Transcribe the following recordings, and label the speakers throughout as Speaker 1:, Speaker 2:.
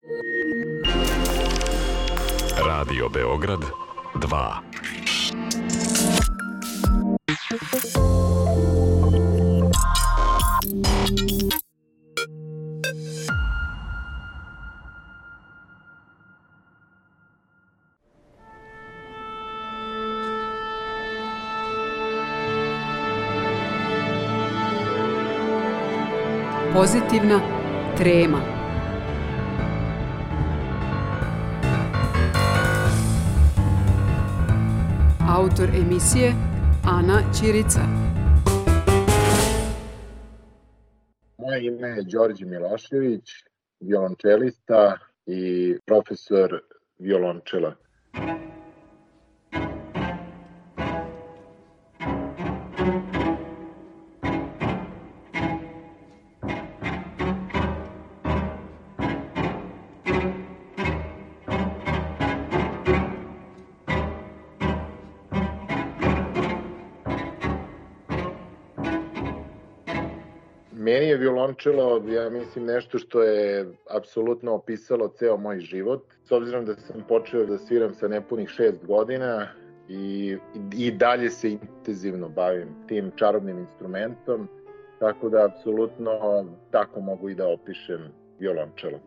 Speaker 1: Radio Beograd 2.
Speaker 2: Pozitivna trema. Autor emisije Ana Ćirica.
Speaker 3: Moje ime je Đorđe Milošević, violončelista i profesor violončela. Meni je violončelo, ja mislim, nešto što je apsolutno opisalo ceo moj život. S obzirom da sam počeo da sviram sa nepunih 6 godina i dalje se intenzivno bavim tim čarobnim instrumentom, tako da apsolutno tako mogu i da opišem violončelo.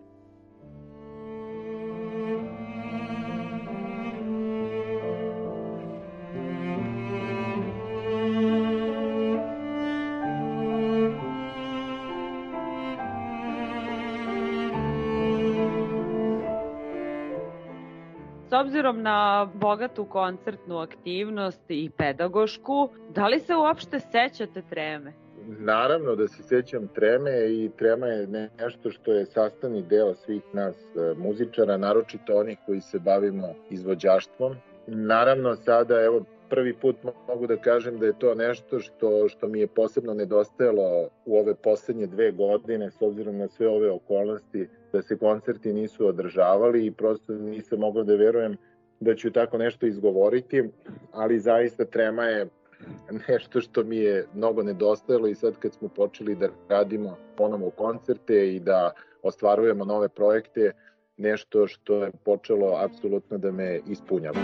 Speaker 4: S obzirom na bogatu koncertnu aktivnost i pedagošku, da li se uopšte sećate treme?
Speaker 3: Naravno da se sećam treme i trema je nešto što je sastavni deo svih nas muzičara, naročito onih koji se bavimo izvođaštvom. Naravno sada, evo, prvi put mogu da kažem da je to nešto što mi je posebno nedostajalo u ove poslednje 2 godine, s obzirom na sve ove okolnosti, da se koncerti nisu održavali i prosto nisam mogao da verujem da ću tako nešto izgovoriti, ali zaista trema je nešto što mi je mnogo nedostajalo i sad kad smo počeli da radimo ponovo koncerte i da ostvarujemo nove projekte, nešto što je počelo apsolutno da me ispunjava.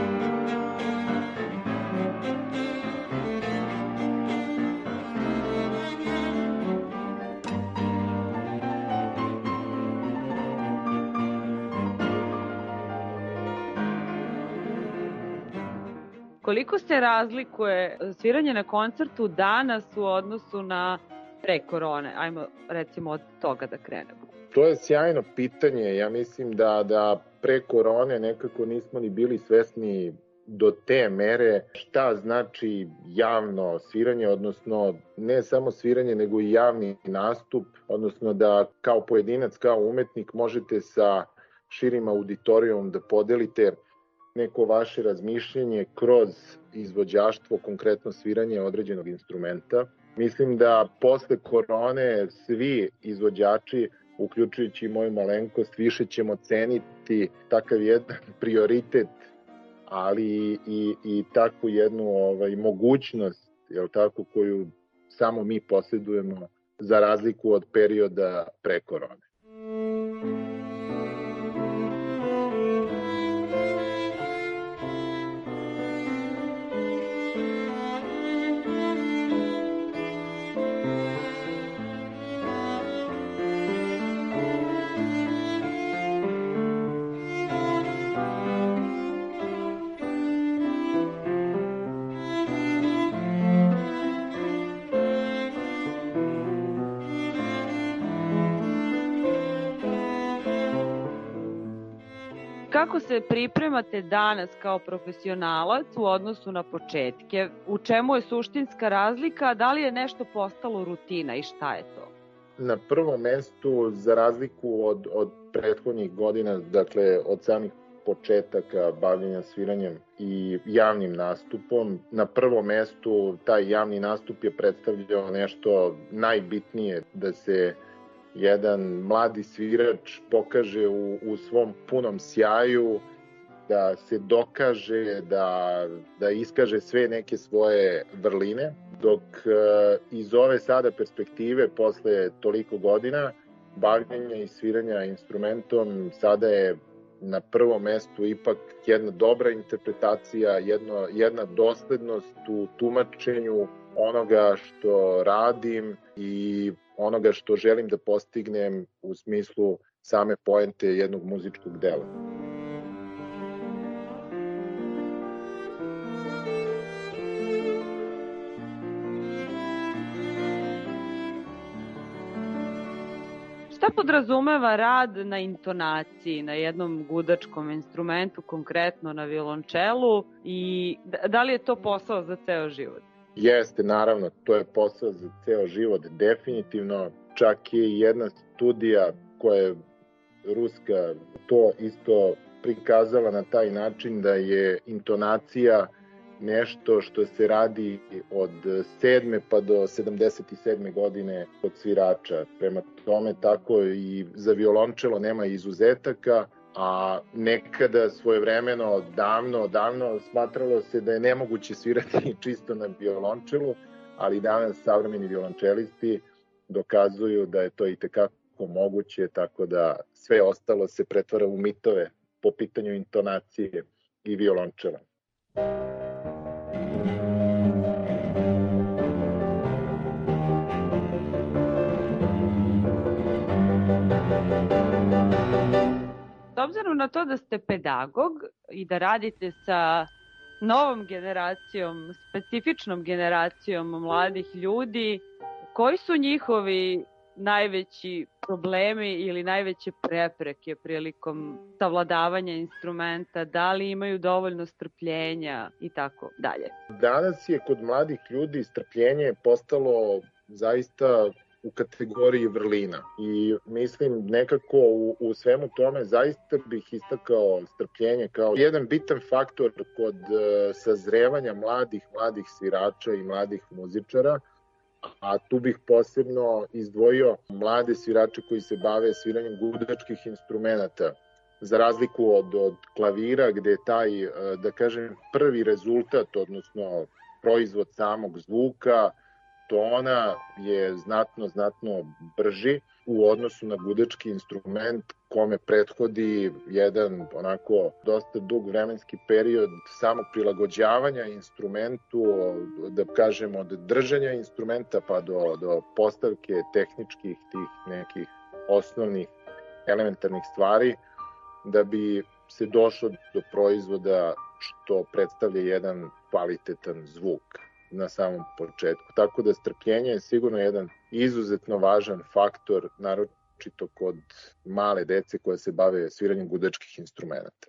Speaker 4: Koliko se razlikuje sviranje na koncertu danas u odnosu na pre korone? Ajmo recimo od toga da krenemo.
Speaker 3: To je sjajno pitanje. Ja mislim da pre korone nekako nismo ni bili svesni do te mere šta znači javno sviranje, odnosno ne samo sviranje nego i javni nastup, odnosno da kao pojedinac, kao umetnik možete sa širim auditorijom da podelite neko vaše razmišljenje kroz izvođaštvo, konkretno sviranje određenog instrumenta. Mislim da posle korone svi izvođači, uključujući moju malenkost, više ćemo ceniti takav jedan prioritet, ali i takvu jednu mogućnost, jel tako, koju samo mi posjedujemo za razliku od perioda pre korone.
Speaker 4: Kako se pripremate danas kao profesionalac u odnosu na početke? U čemu je suštinska razlika? Da li je nešto postalo rutina i šta je to?
Speaker 3: Na prvom mestu, za razliku od prethodnih godina, dakle od samih početaka bavljenja sviranjem i javnim nastupom, na prvom mestu taj javni nastup je predstavljao nešto najbitnije, da se jedan mladi svirač pokaže u svom punom sjaju, da se dokaže, da iskaže sve neke svoje vrline, dok iz ove sada perspektive, posle toliko godina, bavljenja i sviranja instrumentom sada je na prvom mestu ipak jedna dobra interpretacija, jedna doslednost u tumačenju onoga što radim i onoga što želim da postignem u smislu same poente jednog muzičkog dela.
Speaker 4: Šta podrazumeva rad na intonaciji, na jednom gudačkom instrumentu, konkretno na violončelu, i da li je to posao za ceo život?
Speaker 3: Jeste, naravno, to je posao za ceo život, definitivno. Čak je jedna studija koja je ruska to isto prikazala na taj način da je intonacija nešto što se radi od 7. pa do 77. godine kod svirača. Prema tome, tako i za violončelo nema izuzetaka, a nekada svojevremeno, davno smatralo se da je nemoguće svirati čisto na violončelu, ali danas savremeni violončelisti dokazuju da je to itekako moguće, tako da sve ostalo se pretvara u mitove po pitanju intonacije i violončela.
Speaker 4: S obzirom na to da ste pedagog i da radite sa novom generacijom, specifičnom generacijom mladih ljudi, koji su njihovi najveći problemi ili najveće prepreke prilikom savladavanja instrumenta, da li imaju dovoljno strpljenja i tako dalje?
Speaker 3: Danas je kod mladih ljudi strpljenje postalo zaista u kategoriji vrlina i mislim nekako u svemu tome zaista bih istakao strpljenje kao jedan bitan faktor kod sazrevanja mladih svirača i mladih muzičara, a tu bih posebno izdvojio mlade svirače koji se bave sviranjem gudačkih instrumenata. Za razliku od klavira gde je taj, da kažem, prvi rezultat, odnosno proizvod samog zvuka, tona je znatno brži u odnosu na gudački instrument kome prethodi jedan onako dosta dug vremenski period samog prilagođavanja instrumentu, da kažem od držanja instrumenta pa do postavke tehničkih tih nekih osnovnih elementarnih stvari da bi se došlo do proizvoda što predstavlja jedan kvalitetan zvuk na samom početku. Tako da strpljenje je sigurno jedan izuzetno važan faktor, naročito kod male dece koje se bave sviranjem gudačkih instrumenata.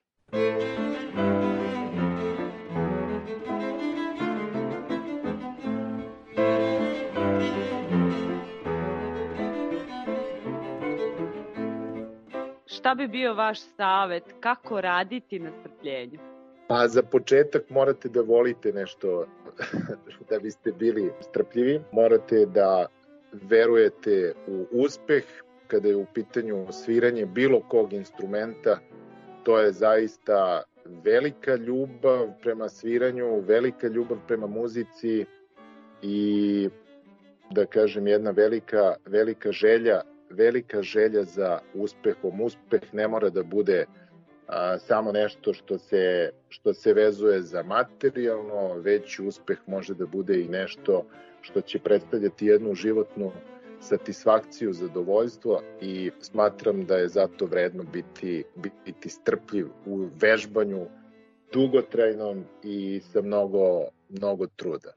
Speaker 4: Šta bi bio vaš savet kako raditi na strpljenju?
Speaker 3: Pa za početak morate da volite nešto da biste bili strpljivi. Morate da verujete u uspeh kada je u pitanju sviranje bilo kog instrumenta. To je zaista velika ljubav prema sviranju, velika ljubav prema muzici i da kažem jedna velika želja za uspehom. Uspeh ne mora da bude samo nešto što se vezuje za materijalno, već uspeh može da bude i nešto što će predstavljati jednu životnu satisfakciju, zadovoljstvo i smatram da je zato vredno biti strpljiv u vežbanju dugotrajnom i sa mnogo truda.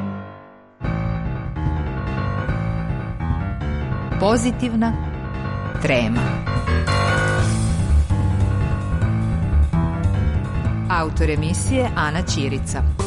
Speaker 5: Pozitivna, Trema. Autor emisije Ana Ćirica.